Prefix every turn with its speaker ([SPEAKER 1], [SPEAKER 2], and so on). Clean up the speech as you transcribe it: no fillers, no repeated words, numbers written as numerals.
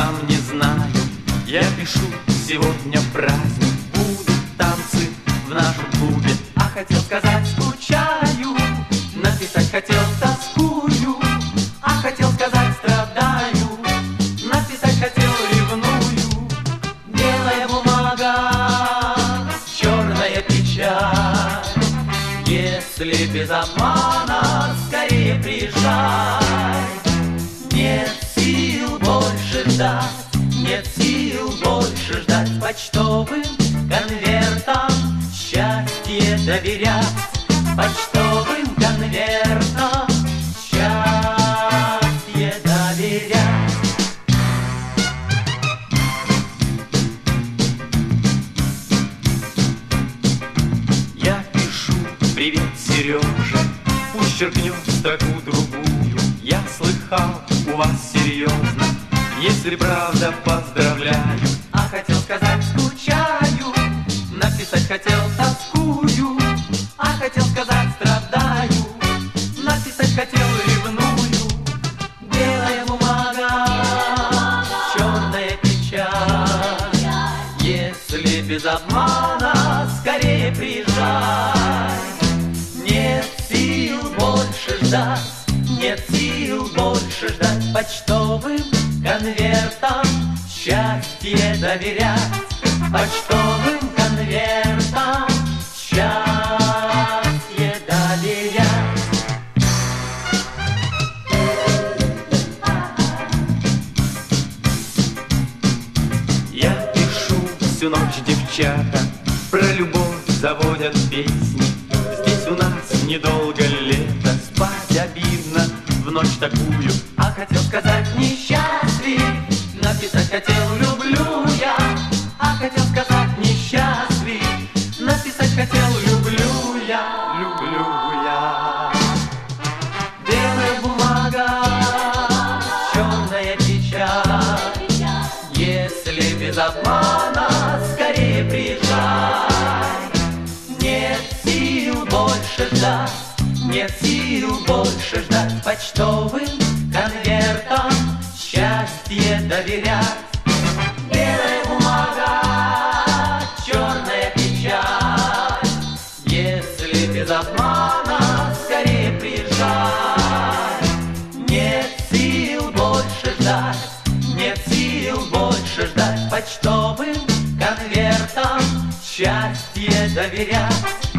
[SPEAKER 1] сам не знаю. Я пишу, сегодня праздник, будут танцы в нашем клубе. А хотел сказать, скучаю, написать хотел, тоскую. А хотел сказать, страдаю, написать хотел, ревную. Белая бумага, черная печаль. Если без обмана, скорее приезжай. Нет сил больше ждать, нет сил больше ждать. Почтовым конвертам счастье доверять. Почтовым конвертам счастье доверять. Я пишу: привет, Сережа, пусть черкнет строку другую. Я слыхал, у вас серьезно, если правда, поздравляю. А хотел сказать, скучаю, написать хотел, тоскую. А хотел сказать, страдаю, написать хотел, ревную. Белая бумага, черная печаль. Если без обмана, скорее приезжай. Нет сил больше ждать, нет сил больше ждать. Почтовым конвертам счастье доверять. Почтовым конвертам счастье доверять. Я пишу всю ночь, девчата, про любовь заводят песни. Здесь у нас недолго лето, спать обидно в ночь такую. А хотел сказать, несчастлив, написать хотел, люблю я. А хотел сказать, несчастлив, написать хотел, люблю я, люблю я. Белая бумага, черная печаль. Если без обмана, скорее приезжай. Нет сил больше ждать, нет сил больше ждать. Почтовым конвертам счастье доверять. Белая бумага, черная печаль. Если без обмана, скорее приезжай. Нет сил больше ждать, нет сил больше ждать. Почтовым конвертам счастье доверять.